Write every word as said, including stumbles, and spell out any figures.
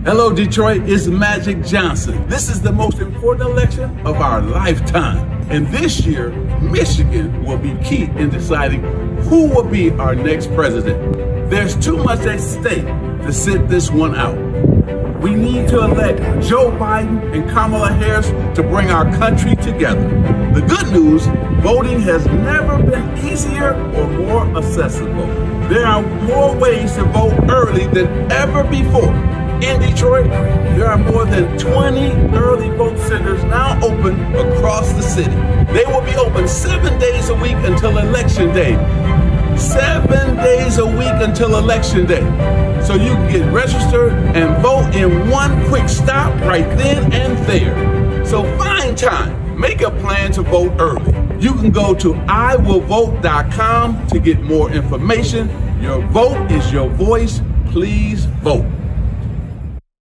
Hello, Detroit, it's Magic Johnson. This is the most important election of our lifetime. And this year, Michigan will be key in deciding who will be our next president. There's too much at stake to sit this one out. We need to elect Joe Biden and Kamala Harris to bring our country together. The good news, voting has never been easier or more accessible. There are more ways to vote early than ever before. In Detroit, there are more than twenty early vote centers now open across the city. They will be open seven days a week until Election Day. Seven days a week until Election Day. So you can get registered and vote in one quick stop right then and there. So find time. Make a plan to vote early. You can go to I will vote dot com to get more information. Your vote is your voice. Please vote.